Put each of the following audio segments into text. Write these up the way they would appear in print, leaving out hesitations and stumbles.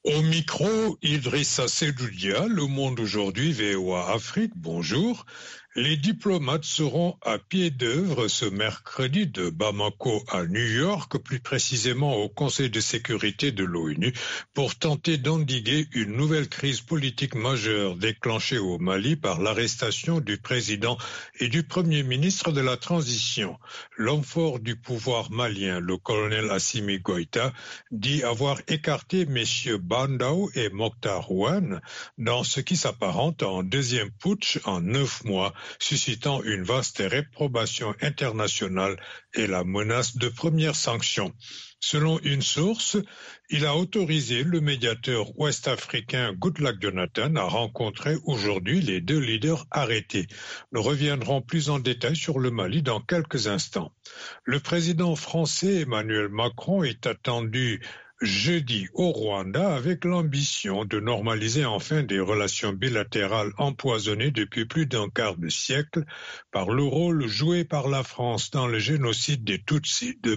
Au micro, Idrissa Sedoudia, Le Monde aujourd'hui, VOA Afrique, bonjour. Les diplomates seront à pied d'œuvre ce mercredi de Bamako à New York, plus précisément au Conseil de sécurité de l'ONU, pour tenter d'endiguer une nouvelle crise politique majeure déclenchée au Mali par l'arrestation du président et du premier ministre de la transition. L'homme fort du pouvoir malien, le colonel Assimi Goïta, dit avoir écarté messieurs Bandao et Mokhtar Ouane dans ce qui s'apparente à un deuxième putsch en 9 mois, suscitant une vaste réprobation internationale et la menace de premières sanctions. Selon une source, il a autorisé le médiateur ouest-africain Goodluck Jonathan à rencontrer aujourd'hui les deux leaders arrêtés. Nous reviendrons plus en détail sur le Mali dans quelques instants. Le président français Emmanuel Macron est attendu jeudi au Rwanda avec l'ambition de normaliser enfin des relations bilatérales empoisonnées depuis plus d'un quart de siècle par le rôle joué par la France dans le génocide des Tutsis de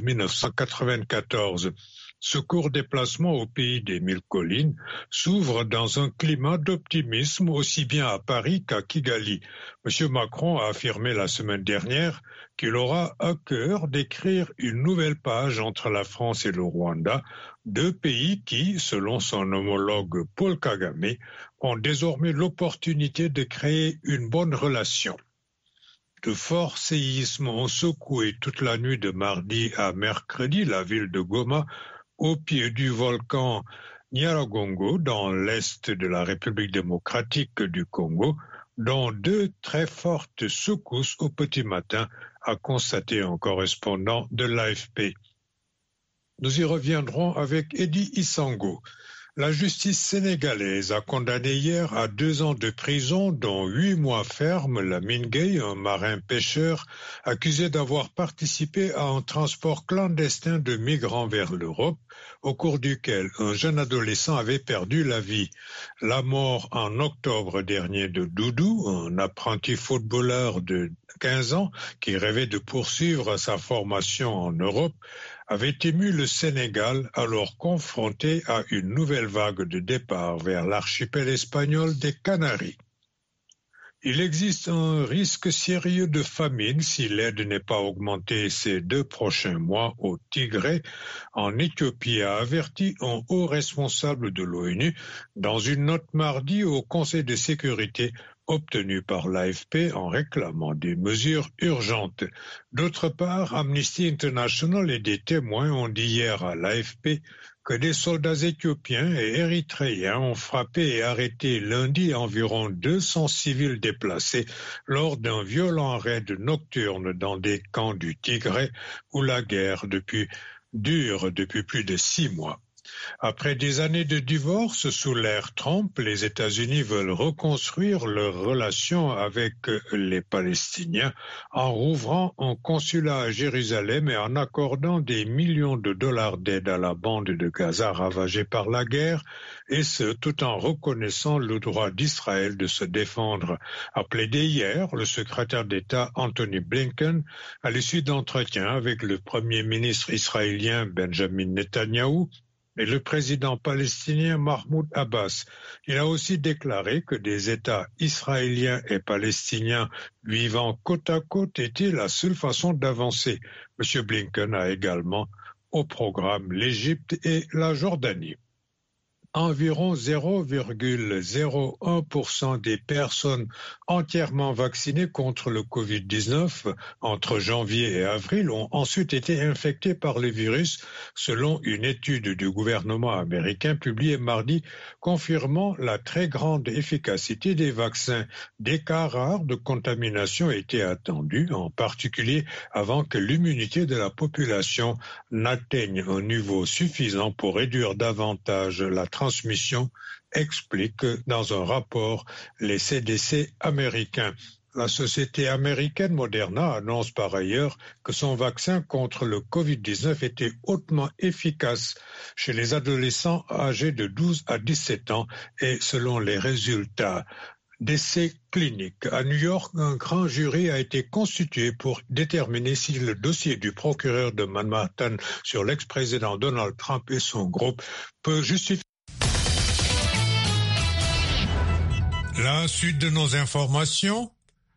1994. Ce court déplacement au pays des Mille Collines s'ouvre dans un climat d'optimisme aussi bien à Paris qu'à Kigali. M. Macron a affirmé la semaine dernière qu'il aura à cœur d'écrire une nouvelle page entre la France et le Rwanda, deux pays qui, selon son homologue Paul Kagame, ont désormais l'opportunité de créer une bonne relation. De forts séismes ont secoué toute la nuit de mardi à mercredi la ville de Goma, au pied du volcan Nyiragongo, dans l'est de la République démocratique du Congo, dont deux très fortes secousses au petit matin, a constaté un correspondant de l'AFP. Nous y reviendrons avec Eddie Isango. La justice sénégalaise a condamné hier à 2 ans de prison, dont 8 mois ferme, Lamine Gueye, un marin pêcheur, accusé d'avoir participé à un transport clandestin de migrants vers l'Europe, au cours duquel un jeune adolescent avait perdu la vie. La mort en octobre dernier de Doudou, un apprenti footballeur de 15 ans qui rêvait de poursuivre sa formation en Europe, avait ému le Sénégal, alors confronté à une nouvelle vague de départ vers l'archipel espagnol des Canaries. Il existe un risque sérieux de famine si l'aide n'est pas augmentée ces 2 prochains mois au Tigré, en Éthiopie, a averti un haut responsable de l'ONU dans une note mardi au Conseil de sécurité obtenue par l'AFP en réclamant des mesures urgentes. D'autre part, Amnesty International et des témoins ont dit hier à l'AFP que des soldats éthiopiens et érythréens ont frappé et arrêté lundi environ 200 civils déplacés lors d'un violent raid nocturne dans des camps du Tigré où la guerre dure depuis plus de 6 mois. Après des années de divorce sous l'ère Trump, les États-Unis veulent reconstruire leurs relations avec les Palestiniens en rouvrant un consulat à Jérusalem et en accordant des millions de dollars d'aide à la bande de Gaza ravagée par la guerre, et ce tout en reconnaissant le droit d'Israël de se défendre, a plaidé hier le secrétaire d'État Anthony Blinken à l'issue d'entretiens avec le premier ministre israélien Benjamin Netanyahou et le président palestinien Mahmoud Abbas. Il a aussi déclaré que des États israéliens et palestiniens vivant côte à côte étaient la seule façon d'avancer. M. Blinken a également au programme l'Égypte et la Jordanie. Environ 0,01% des personnes entièrement vaccinées contre le Covid-19 entre janvier et avril ont ensuite été infectées par le virus, selon une étude du gouvernement américain publiée mardi, confirmant la très grande efficacité des vaccins. Des cas rares de contamination étaient attendus, en particulier avant que l'immunité de la population n'atteigne un niveau suffisant pour réduire davantage la transmission, explique dans un rapport les CDC américains. La société américaine Moderna annonce par ailleurs que son vaccin contre le Covid-19 était hautement efficace chez les adolescents âgés de 12 à 17 ans et selon les résultats d'essais cliniques. À New York, un grand jury a été constitué pour déterminer si le dossier du procureur de Manhattan sur l'ex-président Donald Trump et son groupe peut justifier La suite de nos informations.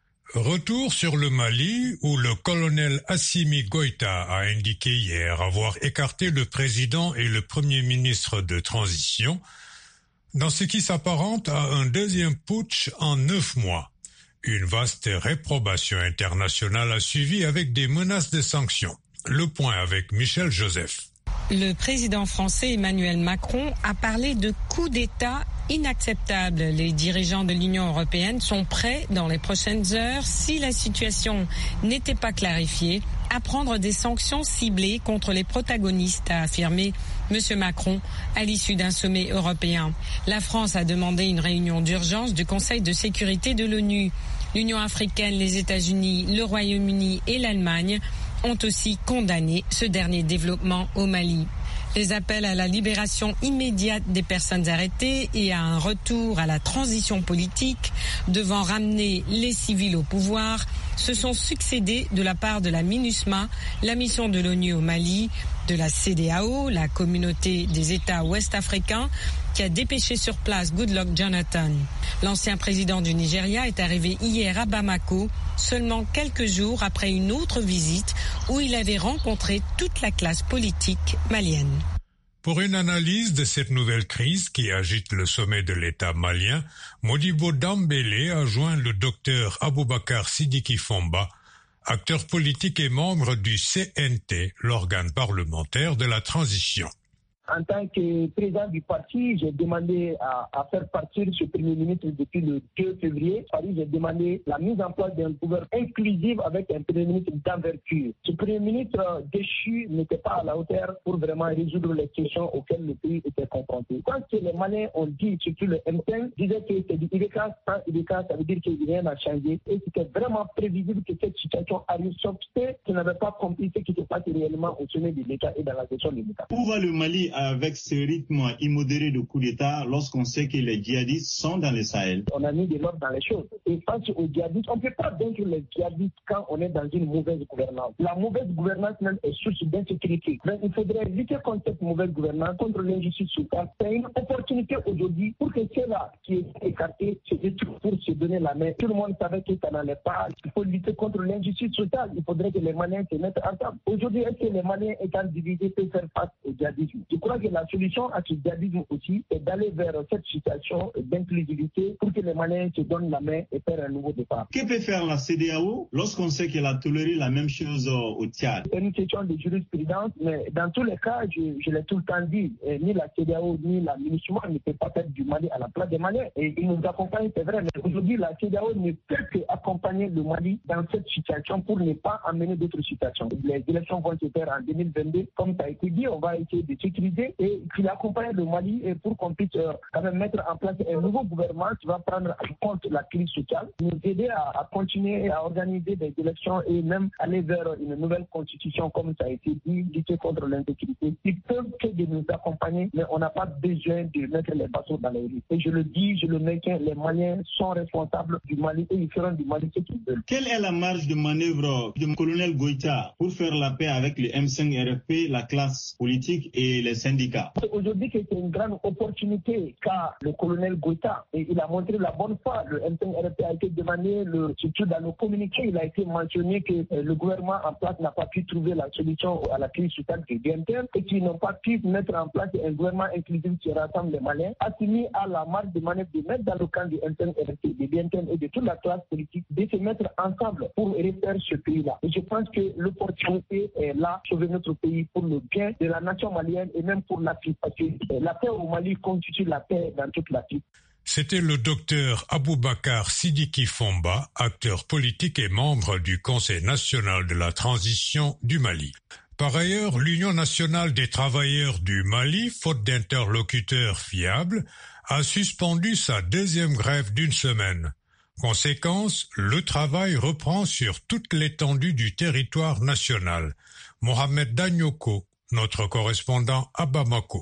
Retour sur le Mali où le colonel Assimi Goïta a indiqué hier avoir écarté le président et le premier ministre de transition dans ce qui s'apparente à un deuxième putsch en 9 mois. Une vaste réprobation internationale a suivi avec des menaces de sanctions. Le point avec Michel Joseph. Le président français Emmanuel Macron a parlé de coup d'État inacceptable. Les dirigeants de l'Union européenne sont prêts dans les prochaines heures, si la situation n'était pas clarifiée, à prendre des sanctions ciblées contre les protagonistes, a affirmé M. Macron à l'issue d'un sommet européen. La France a demandé une réunion d'urgence du Conseil de sécurité de l'ONU. L'Union africaine, les États-Unis, le Royaume-Uni et l'Allemagne ont aussi condamné ce dernier développement au Mali. Les appels à la libération immédiate des personnes arrêtées et à un retour à la transition politique devant ramener les civils au pouvoir se sont succédés de la part de la MINUSMA, la mission de l'ONU au Mali, de la CEDEAO, la communauté des États ouest-africains, qui a dépêché sur place Goodluck Jonathan. L'ancien président du Nigeria est arrivé hier à Bamako, seulement quelques jours après une autre visite où il avait rencontré toute la classe politique malienne. Pour une analyse de cette nouvelle crise qui agite le sommet de l'État malien, Modibo Dambélé a joint le docteur Aboubakar Sidiki Fomba, acteur politique et membre du CNT, l'organe parlementaire de la transition. En tant que président du parti, j'ai demandé à faire partir ce Premier ministre depuis le 2 février. Paris, j'ai demandé la mise en place d'un gouvernement inclusif avec un Premier ministre d'envergure. Ce Premier ministre déchu n'était pas à la hauteur pour vraiment résoudre les questions auxquelles le pays était confronté. Quand les Maliens ont dit, surtout le M5, disaient que c'est du IBK, sans IBK, ça veut dire que rien n'a changé. Et c'était vraiment prévisible que cette situation arrive, sauf qu'ils n'avaient pas compris ce qui se passe réellement au sommet de l'État et dans la gestion de l'État. Où va le Mali avec ce rythme immodéré de coup d'État lorsqu'on sait que les djihadistes sont dans le Sahel? On a mis de l'ordre dans les choses. Et face aux djihadistes, on ne peut pas vaincre les djihadistes quand on est dans une mauvaise gouvernance. La mauvaise gouvernance même est source d'insécurité. Mais il faudrait lutter contre cette mauvaise gouvernance, contre l'injustice sociale. C'est une opportunité aujourd'hui pour que ceux-là qui est écarté se détruisent pour se donner la main. Tout le monde savait que ça n'allait pas. Il faut lutter contre l'injustice sociale. Il faudrait que les Maliens se mettent ensemble. Aujourd'hui, est-ce que les Maliens étant divisés peuvent faire face au djihadisme? Je crois que la solution à ce djihadisme aussi est d'aller vers cette situation d'inclusivité pour que les Maliens se donnent la main et faire un nouveau départ. Que peut faire la CEDEAO lorsqu'on sait qu'elle a toléré la même chose au Tchad? C'est une question de jurisprudence, mais dans tous les cas, je l'ai tout le temps dit, ni la CEDEAO ni la MINUSMA ne peut pas faire du Mali à la place des Maliens. Et ils nous accompagnent, c'est vrai, mais aujourd'hui, la CEDEAO ne peut qu'accompagner le Mali dans cette situation pour ne pas amener d'autres situations. Les élections vont se faire en 2022, comme ça a été dit, on va essayer de sécuriser et qu'il accompagne le Mali et pour qu'on puisse quand même mettre en place un nouveau gouvernement qui va prendre en compte la crise sociale, nous aider à continuer à organiser des élections et même aller vers une nouvelle constitution comme ça a été dit, lutter contre l'insécurité. Ils peuvent que de nous accompagner, mais on n'a pas besoin de mettre les bâtons dans les roues. Et je le dis, je le maintiens, les Maliens sont responsables du Mali et ils feront du Mali ce qu'ils veulent. Quelle est la marge de manœuvre du colonel Goïta pour faire la paix avec le M5 RFP, la classe politique et les syndicats? Aujourd'hui, c'est une grande opportunité qu'a le colonel Goïta et il a montré la bonne foi. Le M5 RFP a été demandé, surtout dans nos communiqués, il a été mentionné que le gouvernement en place n'a pas pu trouver la solution à la crise sociale du BNTM et qu'ils n'ont pas pu mettre en place un gouvernement inclusif qui rassemble les Maliens, assigné à la marge de manœuvre de mettre dans le camp du M5 RFP, du BNTM et de toute la classe politique, de se mettre ensemble pour refaire ce pays-là. Et je pense que l'opportunité est là, sauver notre pays pour le bien de la nation malienne et même pour l'Afrique. Parce que la paix au Mali constitue la paix dans toute l'Afrique. C'était le docteur Aboubakar Sidiki Fomba, acteur politique et membre du Conseil national de la transition du Mali. Par ailleurs, l'Union nationale des travailleurs du Mali, faute d'interlocuteurs fiables, a suspendu sa deuxième grève d'une semaine. Conséquence, le travail reprend sur toute l'étendue du territoire national. Mohamed Danyoko, notre correspondant à Bamako.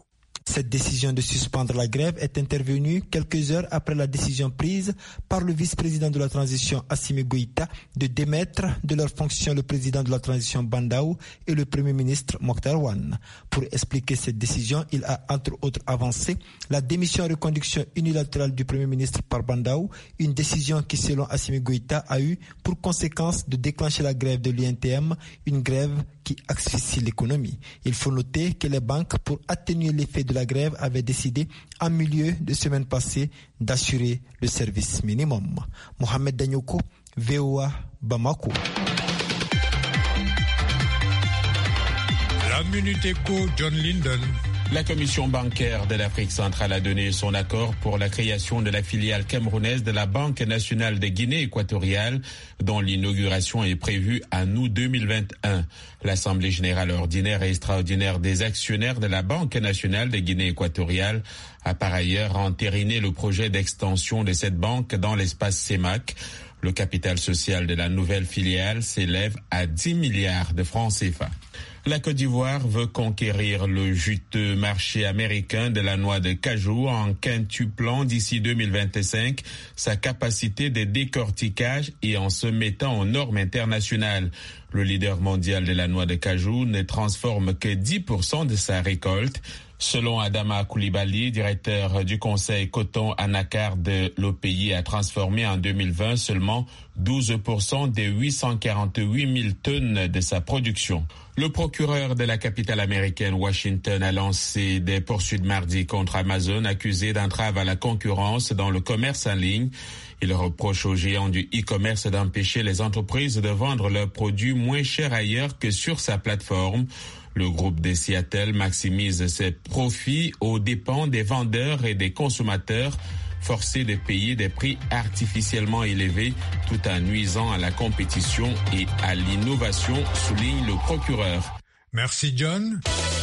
Cette décision de suspendre la grève est intervenue quelques heures après la décision prise par le vice-président de la transition Assimi Goïta de démettre de leurs fonctions le président de la transition Bandaou et le premier ministre Mokhtar Wane. Pour expliquer cette décision, il a entre autres avancé la démission et reconduction unilatérale du premier ministre par Bandaou, une décision qui selon Assimi Goïta a eu pour conséquence de déclencher la grève de l'INTM, une grève qui asphyxie l'économie. Il faut noter que les banques, pour atténuer l'effet de la grève, avaient décidé en milieu de semaine passée d'assurer le service minimum. Mohamed Danyoko, VOA, Bamako. La Minute Éco, John Linden. La Commission bancaire de l'Afrique centrale a donné son accord pour la création de la filiale camerounaise de la Banque nationale de Guinée équatoriale, dont l'inauguration est prévue en août 2021. L'Assemblée générale ordinaire et extraordinaire des actionnaires de la Banque nationale de Guinée équatoriale a par ailleurs entériné le projet d'extension de cette banque dans l'espace CEMAC. Le capital social de la nouvelle filiale s'élève à 10 milliards de francs CFA. La Côte d'Ivoire veut conquérir le juteux marché américain de la noix de cajou en quintuplant d'ici 2025 sa capacité de décortiquage et en se mettant aux normes internationales. Le leader mondial de la noix de cajou ne transforme que 10% de sa récolte. Selon Adama Koulibaly, directeur du conseil coton anacarde de l'OPI, a transformé en 2020 seulement 12% des 848 000 tonnes de sa production. Le procureur de la capitale américaine, Washington, a lancé des poursuites mardi contre Amazon, accusé d'entrave à la concurrence dans le commerce en ligne. Il reproche aux géants du e-commerce d'empêcher les entreprises de vendre leurs produits moins chers ailleurs que sur sa plateforme. Le groupe de Seattle maximise ses profits aux dépens des vendeurs et des consommateurs, forcés de payer des prix artificiellement élevés tout en nuisant à la compétition et à l'innovation, souligne le procureur. Merci John.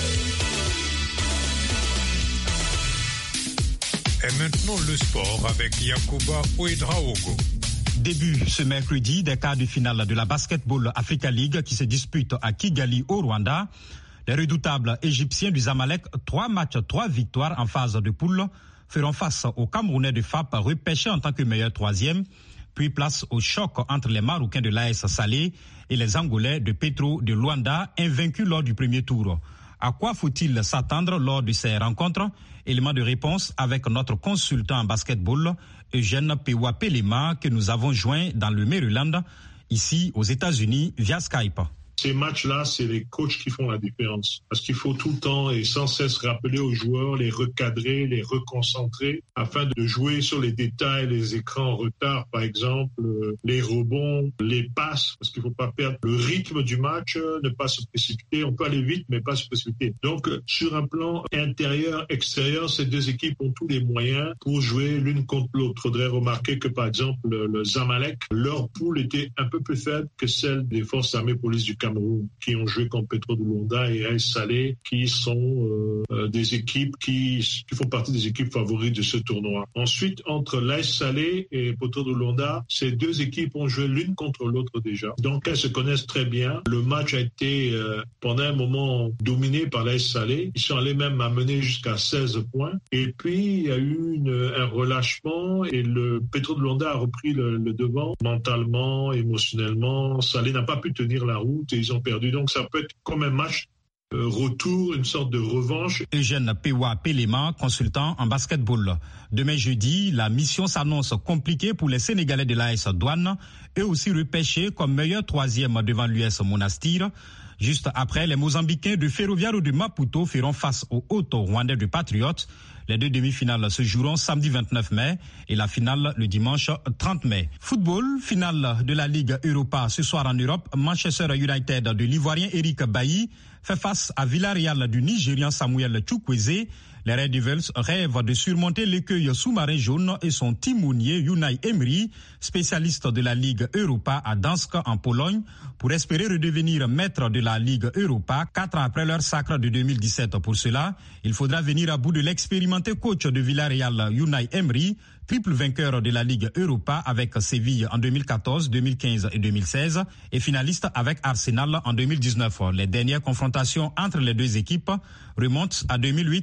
Et maintenant le sport avec Yacouba Ouedraogo. Début ce mercredi des quarts de finale de la Basketball Africa League qui se dispute à Kigali au Rwanda. Les redoutables égyptiens du Zamalek, 3 matchs, 3 victoires en phase de poule, feront face aux Camerounais de FAP repêchés en tant que meilleur troisième, puis place au choc entre les Marocains de l'AS Salé et les Angolais de Petro de Luanda, invaincus lors du premier tour. À quoi faut-il s'attendre lors de ces rencontres? Élément de réponse avec notre consultant en basketball, Eugène Pewa-Pelema, que nous avons joint dans le Maryland, ici aux États-Unis, via Skype. Ces matchs-là, c'est les coachs qui font la différence. Parce qu'il faut tout le temps et sans cesse rappeler aux joueurs, les recadrer, les reconcentrer, afin de jouer sur les détails, les écrans en retard, par exemple, les rebonds, les passes, parce qu'il ne faut pas perdre le rythme du match, ne pas se précipiter. On peut aller vite, mais pas se précipiter. Donc, sur un plan intérieur, extérieur, ces deux équipes ont tous les moyens pour jouer l'une contre l'autre. Il faudrait remarquer que, par exemple, le Zamalek, leur poule était un peu plus faible que celle des forces armées police du Cameroun, qui ont joué contre Petro de Luanda et AS Salé, qui sont des équipes qui font partie des équipes favorites de ce tournoi. Ensuite, entre l'AS Salé et Petro de Luanda, ces deux équipes ont joué l'une contre l'autre déjà. Donc, elles se connaissent très bien. Le match a été, pendant un moment, dominé par l'AS Salé. Ils sont allés même à mener jusqu'à 16 points. Et puis, il y a eu un relâchement et le Petro de Luanda a repris le devant mentalement, émotionnellement. Salé n'a pas pu tenir la route et ils ont perdu. Donc ça peut être comme un match retour, une sorte de revanche. Eugène Pewa-Pelema, consultant en basketball. Demain jeudi, la mission s'annonce compliquée pour les Sénégalais de l'AS Douane, eux aussi repêchés comme meilleur troisième devant l'US Monastir. Juste après, les Mozambicains de Ferroviario de Maputo feront face aux Hautes-Rwandais de Patriotes. Les deux demi-finales se joueront samedi 29 mai et la finale le dimanche 30 mai. Football, finale de la Ligue Europa ce soir en Europe. Manchester United de l'Ivoirien Eric Bailly fait face à Villarreal du Nigérian Samuel Chukwueze. Les Red Devils rêvent de surmonter l'écueil sous-marin jaune et son timonier Unai Emery, spécialiste de la Ligue Europa à Dansk en Pologne, pour espérer redevenir maître de la Ligue Europa 4 ans après leur sacre de 2017. Pour cela, il faudra venir à bout de l'expérimenté coach de Villarreal Unai Emery, triple vainqueur de la Ligue Europa avec Séville en 2014, 2015 et 2016 et finaliste avec Arsenal en 2019. Les dernières confrontations entre les deux équipes remontent à 2008 et 2009.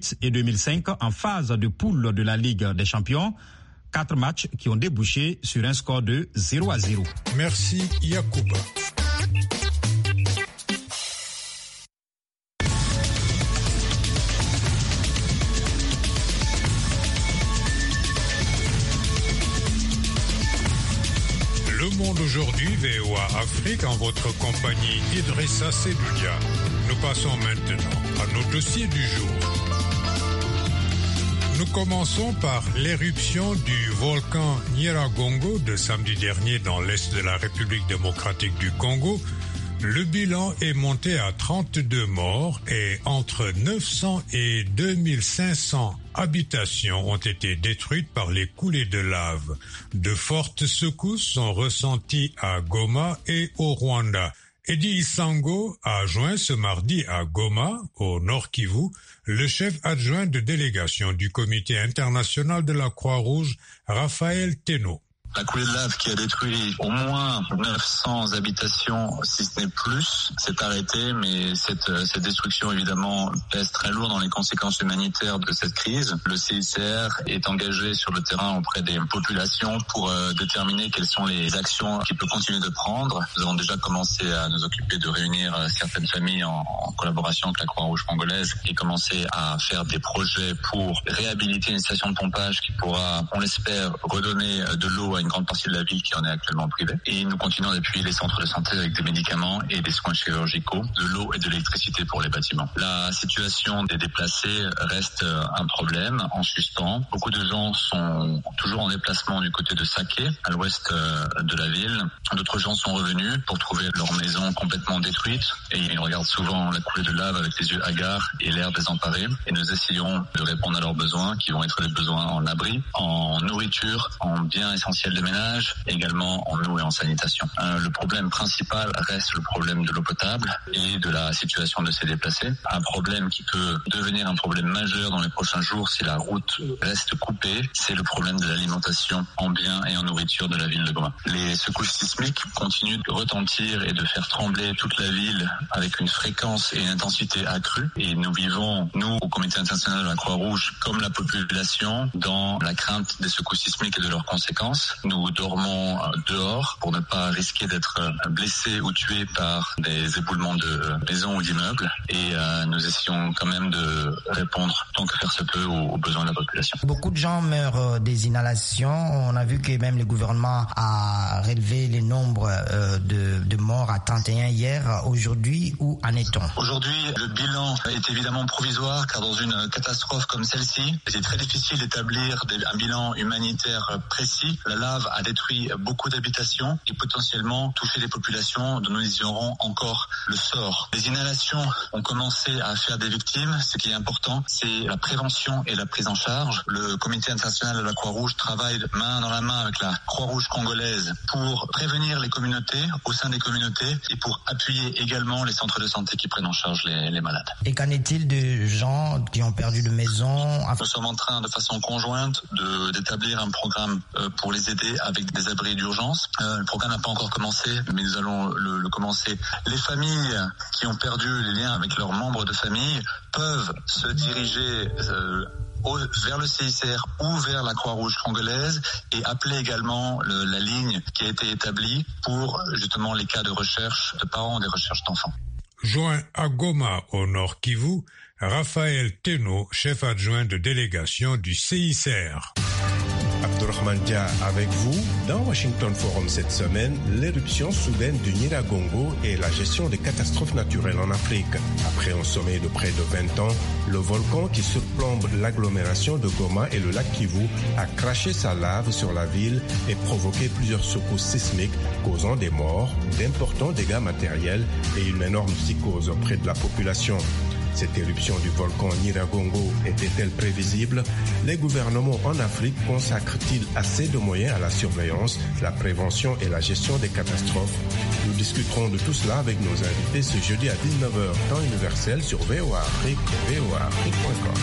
2005 en phase de poule de la Ligue des Champions. 4 matchs qui ont débouché sur un score de 0-0. Merci Yacouba. Le Monde aujourd'hui, VOA Afrique, en votre compagnie Idrissa Sedoudia. Nous passons maintenant à nos dossiers du jour. Nous commençons par l'éruption du volcan Nyiragongo de samedi dernier dans l'est de la République démocratique du Congo. Le bilan est monté à 32 morts et entre 900 et 2500 habitations ont été détruites par les coulées de lave. De fortes secousses sont ressenties à Goma et au Rwanda. Eddie Isango a joint ce mardi à Goma, au Nord Kivu, le chef adjoint de délégation du Comité international de la Croix-Rouge, Raphaël Teno. La coulée de lave qui a détruit au moins 900 habitations, si ce n'est plus, s'est arrêtée, mais cette destruction évidemment pèse très lourd dans les conséquences humanitaires de cette crise. Le CICR est engagé sur le terrain auprès des populations pour déterminer quelles sont les actions qu'il peut continuer de prendre. Nous avons déjà commencé à nous occuper de réunir certaines familles en collaboration avec la Croix-Rouge congolaise et commencer à faire des projets pour réhabiliter une station de pompage qui pourra, on l'espère, redonner de l'eau à une grande partie de la ville qui en est actuellement privée. Et nous continuons d'appuyer les centres de santé avec des médicaments et des soins chirurgicaux, de l'eau et de l'électricité pour les bâtiments. La situation des déplacés reste un problème en suspens. Beaucoup de gens sont toujours en déplacement du côté de Saké, à l'ouest de la ville. D'autres gens sont revenus pour trouver leur maison complètement détruite et ils regardent souvent la coulée de lave avec les yeux hagards et l'air désemparé. Et nous essayons de répondre à leurs besoins qui vont être des besoins en abri, en nourriture, en biens essentiels de ménage, également en eau et en sanitation. Le problème principal reste le problème de l'eau potable et de la situation de ces déplacés. Un problème qui peut devenir un problème majeur dans les prochains jours si la route reste coupée, c'est le problème de l'alimentation en biens et en nourriture de la ville de Goma. Les secousses sismiques continuent de retentir et de faire trembler toute la ville avec une fréquence et une intensité accrue. Et nous vivons, nous, au Comité international de la Croix-Rouge, comme la population, dans la crainte des secousses sismiques et de leurs conséquences. Nous dormons dehors pour ne pas risquer d'être blessés ou tués par des éboulements de maisons ou d'immeubles. Et nous essayons quand même de répondre tant que faire se peut aux besoins de la population. Beaucoup de gens meurent des inhalations. On a vu que même le gouvernement a relevé le nombre de morts à 31 hier. Aujourd'hui, où en est-on? Aujourd'hui, le bilan est évidemment provisoire car dans une catastrophe comme celle-ci, c'est très difficile d'établir un bilan humanitaire précis. La lave a détruit beaucoup d'habitations et potentiellement touché des populations dont nous ignorons encore le sort. Les inhalations ont commencé à faire des victimes. Ce qui est important, c'est la prévention et la prise en charge. Le Comité international de la Croix-Rouge travaille main dans la main avec la Croix-Rouge congolaise pour prévenir les communautés au sein des communautés et pour appuyer également les centres de santé qui prennent en charge les malades. Et qu'en est-il de gens qui ont perdu de maison? Nous sommes en train de façon conjointe d'établir un programme pour les aider avec des abris d'urgence. Le programme n'a pas encore commencé, mais nous allons le commencer. Les familles qui ont perdu les liens avec leurs membres de famille peuvent se diriger vers le CICR ou vers la Croix-Rouge congolaise et appeler également la ligne qui a été établie pour justement les cas de recherche de parents et des recherches d'enfants. Joint à Goma, au Nord Kivu, Raphaël Teno, chef adjoint de délégation du CICR. Abdourahmane Dia avec vous. Dans Washington Forum cette semaine, l'éruption soudaine du Nyiragongo et la gestion des catastrophes naturelles en Afrique. Après un sommet de près de 20 ans, le volcan qui surplombe l'agglomération de Goma et le lac Kivu a craché sa lave sur la ville et provoqué plusieurs secousses sismiques causant des morts, d'importants dégâts matériels et une énorme psychose auprès de la population. Cette éruption du volcan Nyiragongo était-elle prévisible? Les gouvernements en Afrique consacrent-ils assez de moyens à la surveillance, la prévention et la gestion des catastrophes? Nous discuterons de tout cela avec nos invités ce jeudi à 19h, temps universel sur VOA Afrique, voaafrique.com.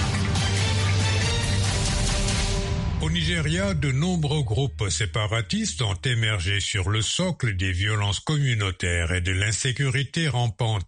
Au Nigeria, de nombreux groupes séparatistes ont émergé sur le socle des violences communautaires et de l'insécurité rampante.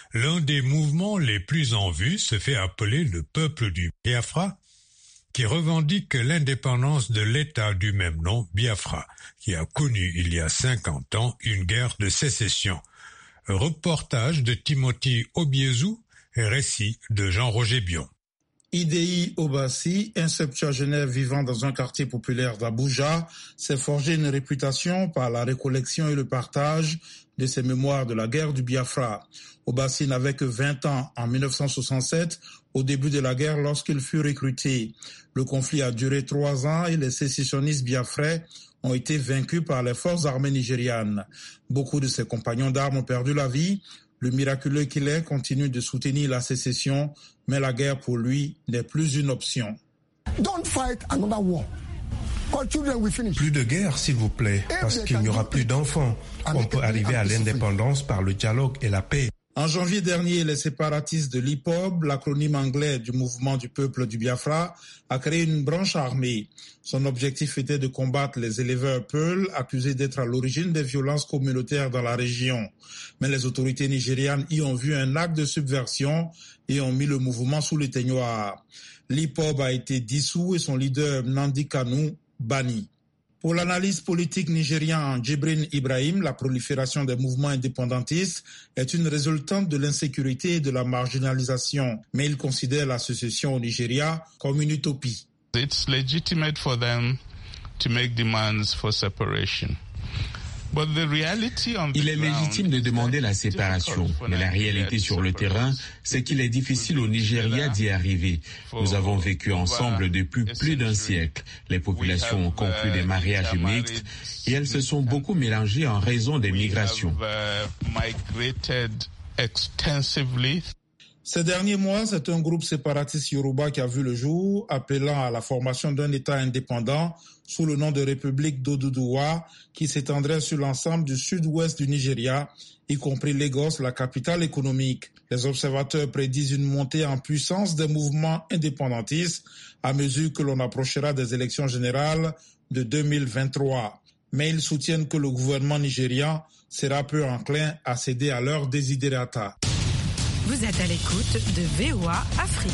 L'un des mouvements les plus en vue se fait appeler le peuple du Biafra, qui revendique l'indépendance de l'État du même nom, Biafra, qui a connu il y a 50 ans une guerre de sécession. Reportage de Timothy Obiezu et récit de Jean-Roger Bion. Idei Obasi, un septuagénaire vivant dans un quartier populaire d'Abuja, s'est forgé une réputation par la récollection et le partage de ses mémoires de la guerre du Biafra. Obasi n'avait que 20 ans en 1967, au début de la guerre lorsqu'il fut recruté. Le conflit a duré 3 ans et les sécessionnistes biafrais ont été vaincus par les forces armées nigérianes. Beaucoup de ses compagnons d'armes ont perdu la vie. Le miraculeux qu'il est continue de soutenir la sécession, mais la guerre pour lui n'est plus une option. Don't fight another war. Plus de guerre, s'il vous plaît, parce qu'il n'y aura plus d'enfants. On peut arriver à l'indépendance par le dialogue et la paix. En janvier dernier, les séparatistes de l'IPOB, l'acronyme anglais du mouvement du peuple du Biafra, a créé une branche armée. Son objectif était de combattre les éleveurs Peul, accusés d'être à l'origine des violences communautaires dans la région. Mais les autorités nigérianes y ont vu un acte de subversion et ont mis le mouvement sous l'éteignoir. L'IPOB a été dissous et son leader Nnamdi Kanu banni. Pour l'analyste politique nigérian Djibrin Ibrahim, la prolifération des mouvements indépendantistes est une résultante de l'insécurité et de la marginalisation, mais il considère la sécession au Nigeria comme une utopie. It's legitimate for them to make demands for separation. Il est légitime de demander la séparation, mais la réalité sur le terrain, c'est qu'il est difficile au Nigeria d'y arriver. Nous avons vécu ensemble depuis plus d'1 siècle. Les populations ont conclu des mariages mixtes et elles se sont beaucoup mélangées en raison des migrations. Ces derniers mois, c'est un groupe séparatiste yoruba qui a vu le jour, appelant à la formation d'un État indépendant sous le nom de République d'Oduduwa, qui s'étendrait sur l'ensemble du sud-ouest du Nigeria, y compris Lagos, la capitale économique. Les observateurs prédisent une montée en puissance des mouvements indépendantistes à mesure que l'on approchera des élections générales de 2023. Mais ils soutiennent que le gouvernement nigérian sera peu enclin à céder à leurs desiderata. Vous êtes à l'écoute de VOA Afrique.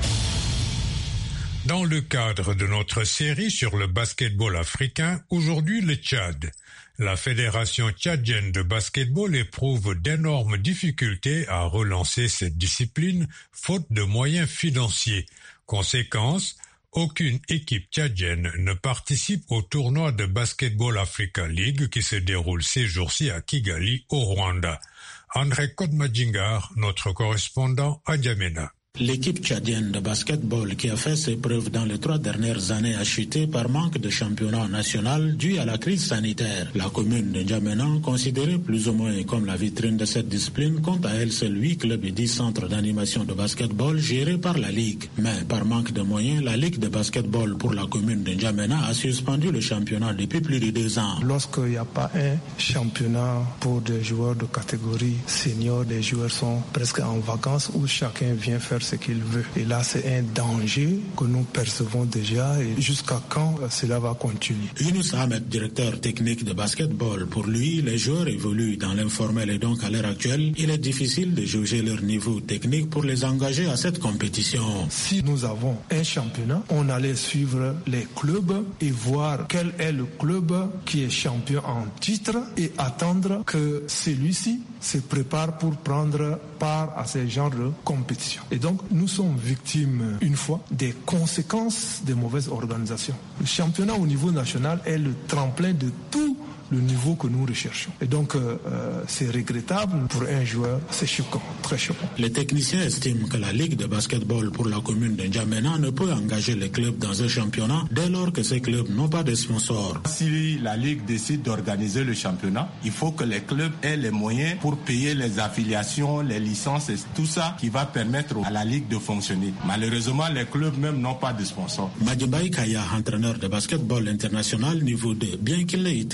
Dans le cadre de notre série sur le basketball africain, aujourd'hui le Tchad. La Fédération tchadienne de basketball éprouve d'énormes difficultés à relancer cette discipline, faute de moyens financiers. Conséquence, aucune équipe tchadienne ne participe au tournoi de Basketball Africa League qui se déroule ces jours-ci à Kigali, au Rwanda. André Kodmadjingar, notre correspondant à N'Djamena. L'équipe tchadienne de basketball qui a fait ses preuves dans les 3 dernières années a chuté par manque de championnat national dû à la crise sanitaire. La commune de N'Djamena, considérée plus ou moins comme la vitrine de cette discipline, compte à elle seul 8 clubs et 10 centres d'animation de basketball gérés par la Ligue. Mais par manque de moyens, la Ligue de basketball pour la commune de N'Djamena a suspendu le championnat depuis plus de 2 ans. Lorsqu'il n'y a pas un championnat pour des joueurs de catégorie senior, les joueurs sont presque en vacances où chacun vient faire ce qu'il veut. Et là, c'est un danger que nous percevons déjà et jusqu'à quand cela va continuer. Yunus Ahmed, directeur technique de basketball, pour lui, les joueurs évoluent dans l'informel et donc à l'heure actuelle, il est difficile de jauger leur niveau technique pour les engager à cette compétition. Si nous avons un championnat, on allait suivre les clubs et voir quel est le club qui est champion en titre et attendre que celui-ci se prépare pour prendre part à ce genre de compétition. Et donc, nous sommes victimes, une fois, des conséquences des mauvaises organisations. Le championnat au niveau national est le tremplin de tout le niveau que nous recherchons. Et donc, c'est regrettable pour un joueur, c'est choquant, très choquant. Les techniciens estiment que la Ligue de basketball pour la commune de N'Djamena ne peut engager les clubs dans un championnat dès lors que ces clubs n'ont pas de sponsors. Si la Ligue décide d'organiser le championnat, il faut que les clubs aient les moyens pour payer les affiliations, les licences et tout ça qui va permettre à la Ligue de fonctionner. Malheureusement, les clubs même n'ont pas de sponsors. Madjimbaï Kaya, entraîneur de basketball international niveau 2, bien qu'il ait été conçu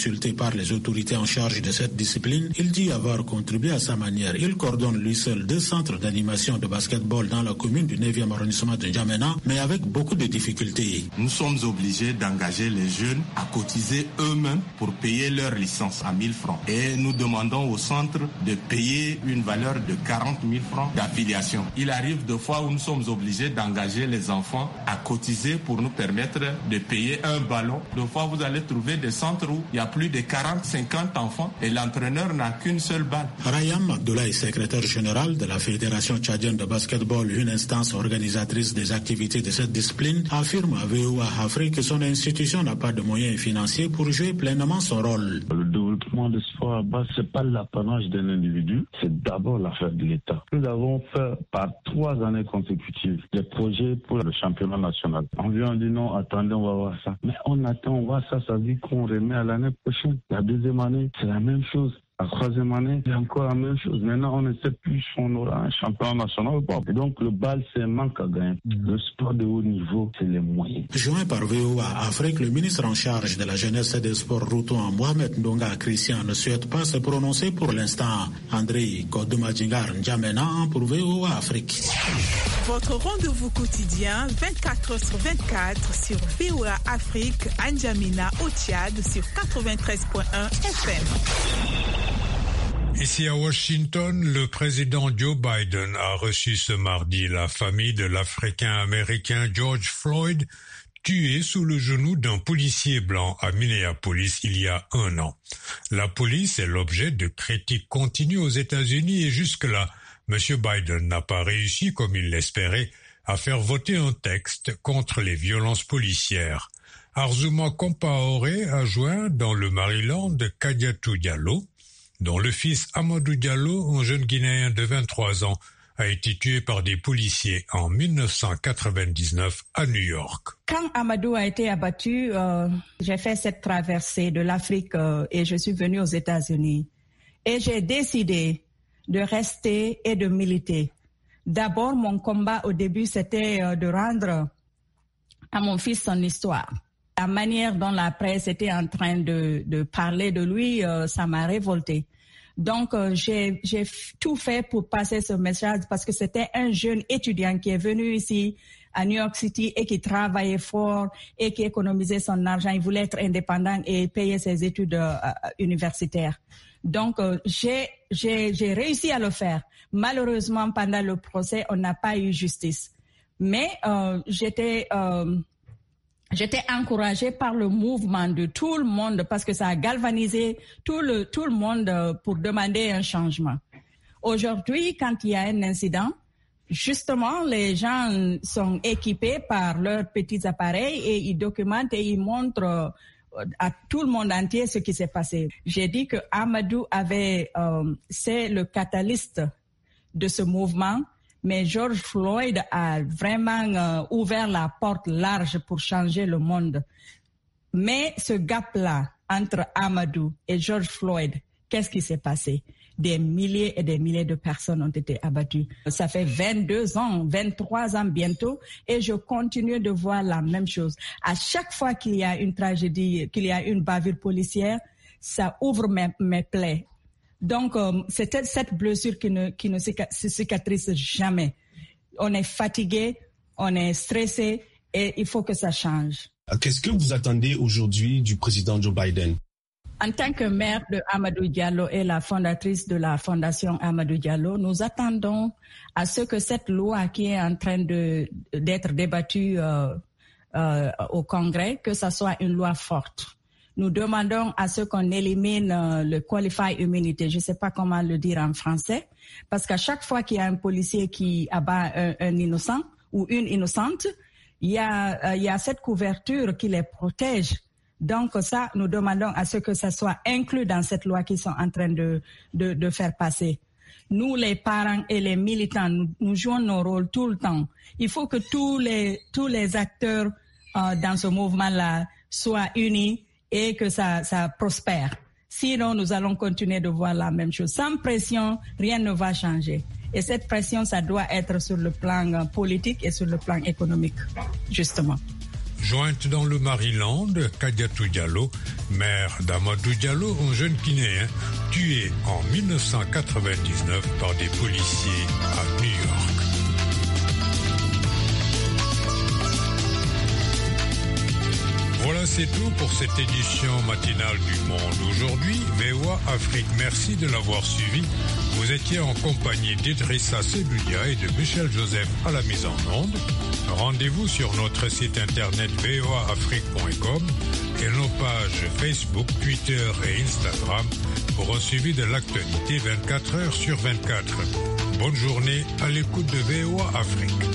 consulté par les autorités en charge de cette discipline, il dit avoir contribué à sa manière. Il coordonne lui seul 2 centres d'animation de basketball dans la commune du 9e arrondissement de N'Djamena, mais avec beaucoup de difficultés. Nous sommes obligés d'engager les jeunes à cotiser eux-mêmes pour payer leur licence à 1000 francs. Et nous demandons au centre de payer une valeur de 40 000 francs d'affiliation. Il arrive de fois où nous sommes obligés d'engager les enfants à cotiser pour nous permettre de payer un ballon. De fois, vous allez trouver des centres où il y a plus de 40-50 enfants et l'entraîneur n'a qu'une seule balle. Rayam Abdoulaye, secrétaire général de la Fédération tchadienne de basketball, une instance organisatrice des activités de cette discipline, affirme à VOA Afrique que son institution n'a pas de moyens financiers pour jouer pleinement son rôle. Le développement du sport à base, c'est pas l'apanage d'un individu, c'est d'abord l'affaire de l'État. Nous avons fait par 3 années consécutives des projets pour le championnat national. On vient, on dit non, attendez, on va voir ça. Mais on attend, on voit ça, ça veut dire qu'on remet à l'année prochaine. La 2e année, c'est la même chose. La 3e année, c'est encore la même chose. Maintenant, on ne sait plus si on aura un championnat national ou pas. Et donc, le bal, c'est un manque à gagner. Le sport de haut niveau, c'est les moyens. Joint par VOA Afrique, le ministre en charge de la jeunesse et des sports Routouan, Mohamed Ndonga Christian, ne souhaite pas se prononcer pour l'instant. André Kodomadjingar N'Djamena pour VOA Afrique. Votre rendez-vous quotidien, 24h/24 sur VOA Afrique, N'Djamena au Tchad sur 93.1 FM. Ici à Washington, le président Joe Biden a reçu ce mardi la famille de l'Africain-Américain George Floyd, tué sous le genou d'un policier blanc à Minneapolis il y a 1 an. La police est l'objet de critiques continues aux États-Unis et jusque-là, M. Biden n'a pas réussi, comme il l'espérait, à faire voter un texte contre les violences policières. Arzouma Compaoré a joint dans le Maryland Kadiatou Diallo, dont le fils Amadou Diallo, un jeune Guinéen de 23 ans, a été tué par des policiers en 1999 à New York. Quand Amadou a été abattu, j'ai fait cette traversée de l'Afrique et je suis venue aux États-Unis. Et j'ai décidé de rester et de militer. D'abord, mon combat au début, c'était de rendre à mon fils son histoire. La manière dont la presse était en train de parler de lui, ça m'a révoltée. Donc, j'ai tout fait pour passer ce message parce que c'était un jeune étudiant qui est venu ici à New York City et qui travaillait fort et qui économisait son argent. Il voulait être indépendant et payer ses études universitaires. Donc, j'ai réussi à le faire. Malheureusement, pendant le procès, on n'a pas eu justice. Mais j'étais encouragée par le mouvement de tout le monde parce que ça a galvanisé tout le monde pour demander un changement. Aujourd'hui, quand il y a un incident, justement, les gens sont équipés par leurs petits appareils et ils documentent et ils montrent à tout le monde entier ce qui s'est passé. J'ai dit que Amadou c'est le catalyste de ce mouvement. Mais George Floyd a vraiment ouvert la porte large pour changer le monde. Mais ce gap-là entre Amadou et George Floyd, qu'est-ce qui s'est passé? Des milliers et des milliers de personnes ont été abattues. Ça fait 22 ans, 23 ans bientôt, et je continue de voir la même chose. À chaque fois qu'il y a une tragédie, qu'il y a une bavure policière, ça ouvre mes plaies. Donc, c'est cette blessure qui ne se cicatrise jamais. On est fatigué, on est stressé et il faut que ça change. Qu'est-ce que vous attendez aujourd'hui du président Joe Biden? En tant que mère de Amadou Diallo et la fondatrice de la Fondation Amadou Diallo, nous attendons à ce que cette loi qui est en train d'être débattue au Congrès, que ça soit une loi forte. Nous demandons à ce qu'on élimine le qualified immunity, je ne sais pas comment le dire en français, parce qu'à chaque fois qu'il y a un policier qui abat un innocent ou une innocente, il y a cette couverture qui les protège. Donc ça, nous demandons à ce que ça soit inclus dans cette loi qu'ils sont en train de faire passer. Nous, les parents et les militants, nous jouons nos rôles tout le temps. Il faut que tous les acteurs dans ce mouvement-là soient unis et que ça prospère. Sinon, nous allons continuer de voir la même chose. Sans pression, rien ne va changer. Et cette pression, ça doit être sur le plan politique et sur le plan économique, justement. Jointe dans le Maryland, Kadiatou Diallo, mère d'Amadou Diallo, un jeune Guinéen tué en 1999 par des policiers à New York. Voilà, c'est tout pour cette édition matinale du Monde aujourd'hui. VOA Afrique, merci de l'avoir suivi. Vous étiez en compagnie d'Idrissa Seloudia et de Michel Joseph à la mise en onde. Rendez-vous sur notre site internet voaafrique.com et nos pages Facebook, Twitter et Instagram pour un suivi de l'actualité 24 heures sur 24. Bonne journée à l'écoute de VOA Afrique.